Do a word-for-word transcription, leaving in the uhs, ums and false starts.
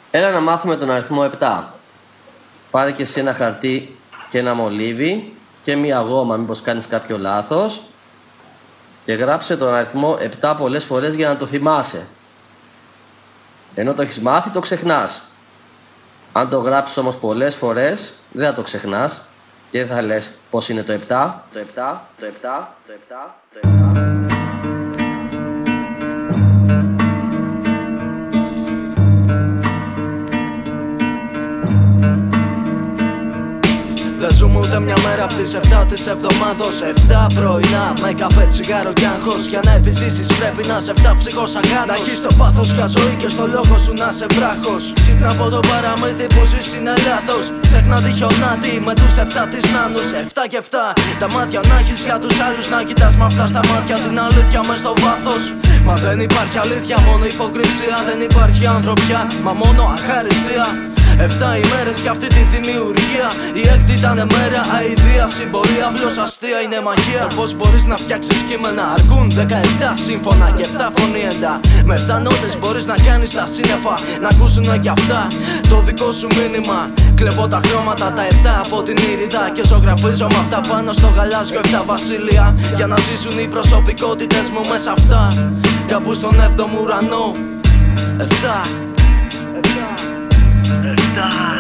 Έλα να μάθουμε τον αριθμό επτά. Πάρε και εσύ ένα χαρτί και ένα μολύβι και μία γόμα, μήπως κάνεις κάποιο λάθος, και γράψε τον αριθμό επτά πολλές φορές για να το θυμάσαι. Ενώ το έχεις μάθει, το ξεχνάς. Αν το γράψεις όμως πολλές φορές, δεν θα το ξεχνάς και δεν θα λες πώς είναι το επτά, το επτά, το επτά, το επτά, το επτά. Δεν ζούμε ούτε μια μέρα απ' τις εφτά της εβδομάδος. Εφτά πρωινά με καφέ, τσιγάρο και άγχος. Για να επιζήσεις πρέπει να σε εφτά ψυχός αγάτος. Να έχεις το πάθος για ζωή και στο λόγο σου να σε βράχος. Ξύπνα από το παραμύθι που ζεις είναι λάθος. Ξέχνα τη χιονάτη με τους εφτά της νάνους. Εφτά και εφτά τα μάτια να έχεις για τους άλλους. Να κοιτάς με αυτά στα μάτια την αλήθεια μες στο βάθος. Μα δεν υπάρχει αλήθεια, μόνο υποκρισία. Δεν υπάρχει ανθρωπιά, μα μόνο αχαριστία. Εφτά ημέρες για αυτή τη δημιουργία. Η έκτη ήταν μέρα αηδία. Συμπορία απλώς αστεία είναι μαγεία. Το πως μπορείς να φτιάξεις κείμενα αρκούν δεκαεπτά σύμφωνα και εφτά φωνή εντά. Με εφτά νότες μπορείς να κάνεις τα σύννεφα να ακούσουνε κι αυτά το δικό σου μήνυμα. Κλεβώ τα χρώματα τα εφτά από την ήριδα και ζωγραφίζω με αυτά πάνω στο γαλάζιο εφτά βασίλεια. Για να ζήσουν οι προσωπικότητες μου μέσα αυτά κάπου στον έβδομο ουρανό. Εφτά. Εφτά.